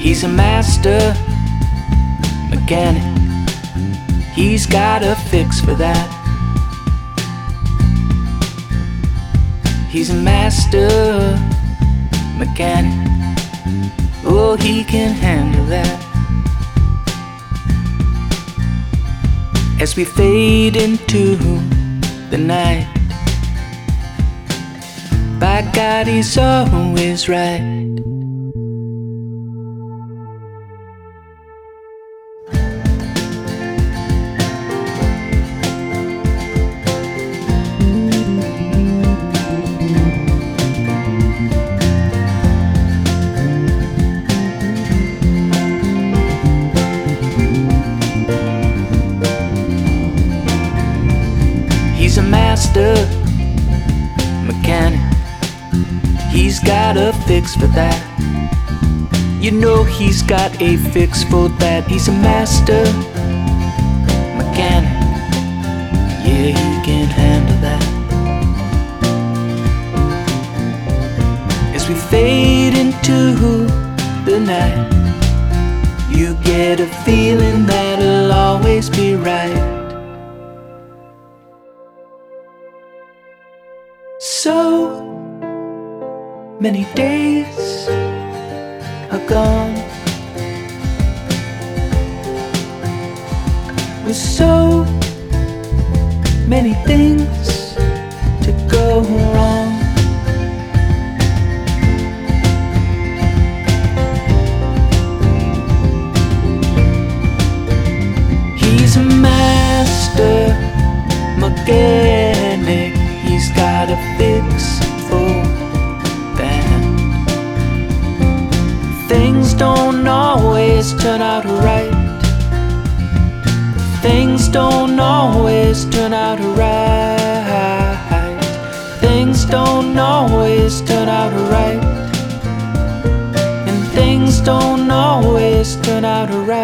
He's a master mechanic. He's got a fix for that. He's a master mechanic. Oh, he can handle that. As we fade into the night, by God, he's always right. He's a master mechanic. He's got a fix for that. You know he's got a fix for that. He's a master mechanic. Yeah, he can handle that. As we fade into the night, you get a feeling that it'll always be right. So many days are gone with so many things to go wrong. He's a master mechanic. He's got a fix for that. Things don't always turn out right. Things don't always turn out right. Things don't always turn out right. And things don't always turn out right.